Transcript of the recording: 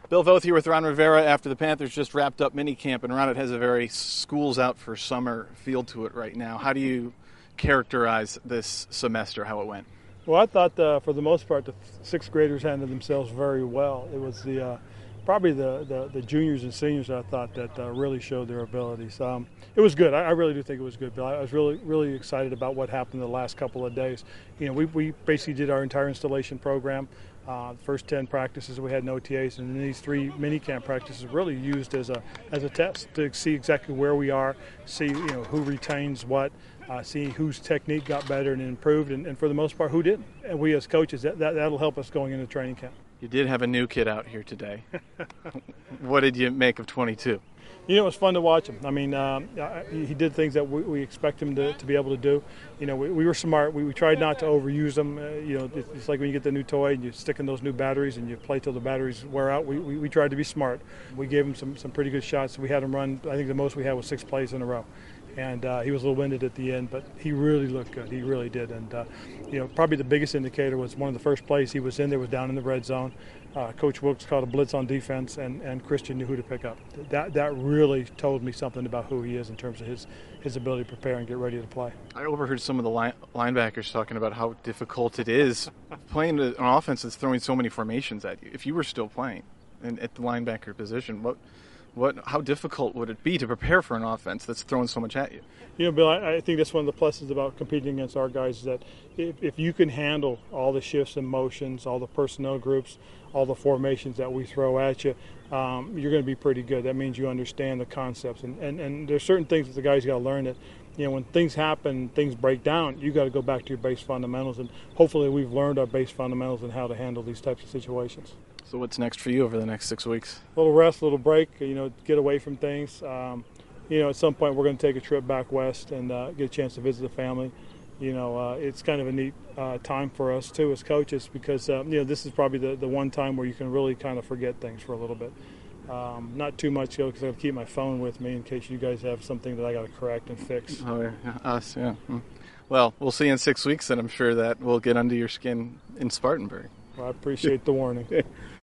Bill Voth here with Ron Rivera after the Panthers just wrapped up minicamp, and Ron, it has a very schools out for summer feel to it right now. How do you characterize this semester, how it went? Well, I thought for the most part the sixth graders handled themselves very well. It was probably the juniors and seniors that I thought that really showed their abilities. It was good. I really do think it was good, Bill. I was really excited about what happened the last couple of days. You know, we basically did our entire installation program. The first 10 practices we had no OTAs, and these 3 minicamp practices really used as a test to see exactly where we are, see who retains what, see whose technique got better and improved, and for the most part who didn't. And we as coaches, that'll help us going into training camp. You did have a new kid out here today. What did you make of 22? It was fun to watch him. I mean, he did things that we expect him to be able to do. We were smart. We tried not to overuse him. It's like when you get the new toy and you stick in those new batteries and you play till the batteries wear out. We tried to be smart. We gave him some pretty good shots. We had him run, I think the most we had was 6 plays in a row. And he was a little winded at the end, but he really looked good. He really did. And, probably the biggest indicator was one of the first plays he was in there was down in the red zone. Coach Wilkes called a blitz on defense, and Christian knew who to pick up. That really told me something about who he is in terms of his ability to prepare and get ready to play. I overheard some of the linebackers talking about how difficult it is playing an offense that's throwing so many formations at you. If you were still playing at the linebacker position, how difficult would it be to prepare for an offense that's throwing so much at you? Bill, I think that's one of the pluses about competing against our guys is that if you can handle all the shifts and motions, all the personnel groups, all the formations that we throw at you, you're going to be pretty good. That means you understand the concepts. And there's certain things that the guys got to learn that, when things happen, things break down, you got to go back to your base fundamentals. And hopefully we've learned our base fundamentals and how to handle these types of situations. So what's next for you over the next 6 weeks? A little rest, a little break, get away from things. At some point we're going to take a trip back west and get a chance to visit the family. It's kind of a neat time for us, too, as coaches, because, this is probably the one time where you can really kind of forget things for a little bit. Not too much, because I have to keep my phone with me in case you guys have something that I got to correct and fix. Oh, yeah. Us, yeah. Well, we'll see you in 6 weeks, and I'm sure that will get under your skin in Spartanburg. Well, I appreciate the warning.